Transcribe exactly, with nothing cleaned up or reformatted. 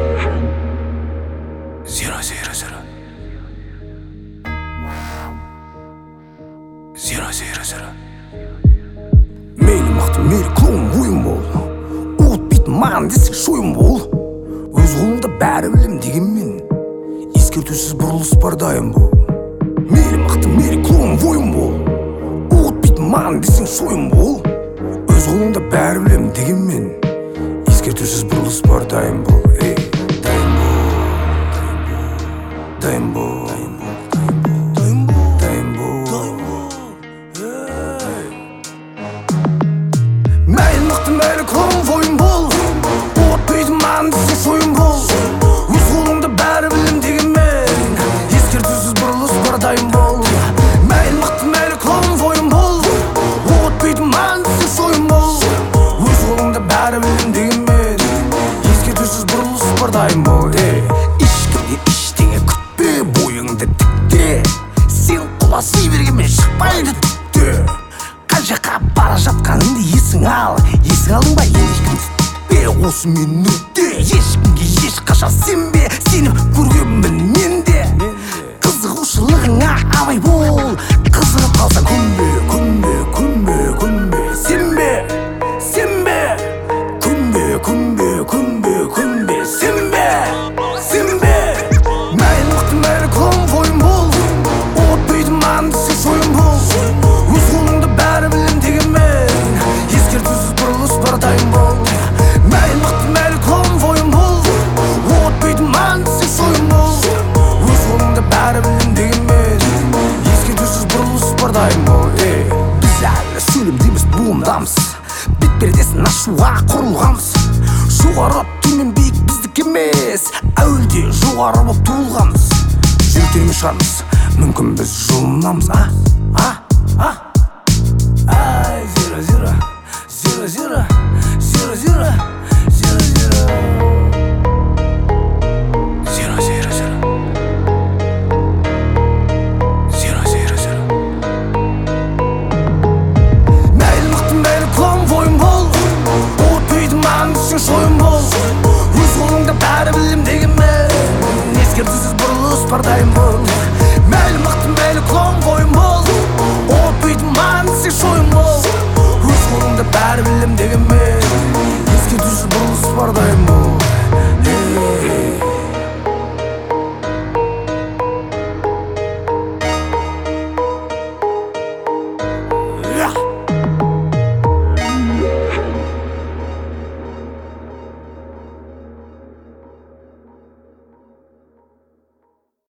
Zero, zero, zero. Zero, zero, zero. Мейлі мықты мейлі клоун ойын бол, ұғытпейтін маған десең шойын бол. Өз қолыңда бәрі білем дегенмен ескертусіз бұрылыс бар дайын бол. Мейлі мықты мейлі клоун ойын бол, ұғытпейтін маған десең шойын бол. Өз қолыңда бәрі білем дегенмен ескертусіз бұрылыс бар дайын бол. Ей, дайын бол, дайын бол, дайын бол, дайын бол. Мәйін мықты мәйлі клоун ойын бол, ұғытпейтін маған десең шойын бол. Өз қолыңда бәрі білем дегенмен ескертусіз бұрылыс бар дайын бол. Мәйін мықты мәйлі клоун ойын бол, ұғытпейтін маған десең шойын бол. Өз қолыңда бәрі білем дегенмен ескертусіз бұрылыс бар дайын бол. Ешкімнен ештеңе күтпе, бойыңды тікте, сен құласи бергенмен шықпайды түкте. Қай жаққа бара жатқаныңды есің ал, есің алдың ба ешкім түтпе. Осы минутте ешкімге ешқашан сенбе, сені көргенмін мен де. Қызығушылығыңа абай бол, қызығып қалсаң көнбе, көнбе, көнбе, көнбе. Сенбе, сенбе, көнбе, көнбе, көнбе, көнбе. Сенбе, сенбе. Мәйін мықты мәйлі клоун ойын бол, ұғытпейтін маған десең шойын бол. Өз қолыңда бәрі білем дегенмен ескертусіз бұрылыс бар дайын бол. Мәйін мықты мәйлі клоун ойын бол, ұғытпейтін маған десең шойын бол. Өз қолыңда бәрі білем дегенмен ескертусіз бұрылыс бар дайын бол. Біз әлі сөйлемдейміз, буындамыз, бет пердесін ашуға құрылғанбыз. Жоғары төмен биік біздік емес, әуелде жоғары боп туылғанбыз. Жүректермен шығармыз, мүмкін біз жұлынамыз. А, а, а. Ай, zero, zero, zero, zero, zero, zero, zero, zero. Zero, zero, zero. Zero, zero, zero. Мәйіл мықты мәйіл клоун ойын бол, ұғытпейтін маған десең шойын бол. Өз қолыңда бәрі білем дегенмен ескертусіз бұрылыс бар дайын бол.